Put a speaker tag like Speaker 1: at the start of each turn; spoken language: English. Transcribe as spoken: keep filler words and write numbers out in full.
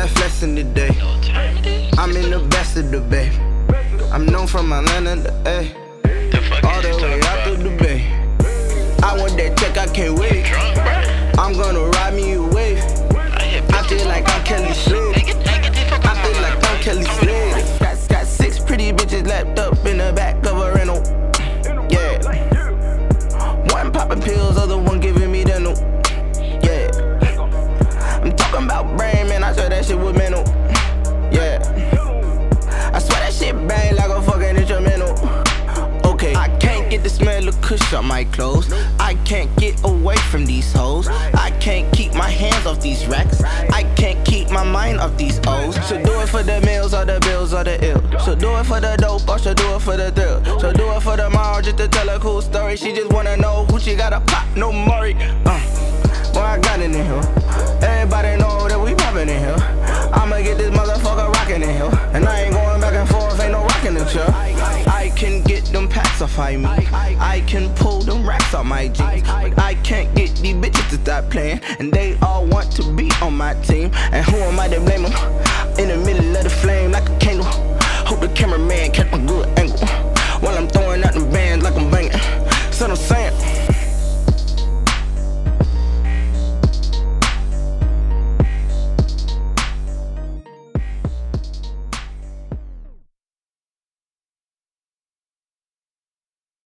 Speaker 1: like flexing today. I'm in the best of the bay. I'm known from Atlanta to A. All the way out to the bay. I want that check, I can't wait. I'm gonna ride me a wave. I feel like I'm Kelly Slade. I feel like I'm Kelly Slade. Got, got six pretty bitches lapped up in the back of a rental. Yeah. One popping pills, other one giving me dental. Yeah. I'm talking about brain, man, I swear that shit was mental. Yeah. I swear that shit bang like a fucking instrumental. Okay, I can't get the smell of kush on my clothes. I can't get away from these hoes. I can't keep my hands off these racks. I can't keep my mind off these O's. So do it for the meals or the bills or the ill. So do it for the dope or so do it for the thrill. So do it for the mom just to tell a cool story. She just wanna know who she got a pop, no Murray. Uh, boy, I got it in here. Everybody know that we poppin' in here. I'ma get this motherfucker rockin' in here. And I ain't going back and forth, ain't no rockin' the chair. I can get them packs off my me. I can pull them racks off my jeans. But I can't get these bitches to stop playing. And they all want to be on my team. And who am I to blame them? In the middle of the flame like a candle. Hope the cameraman catch my good angle. While I'm throwing out them bands like I'm banging. So I'm saying,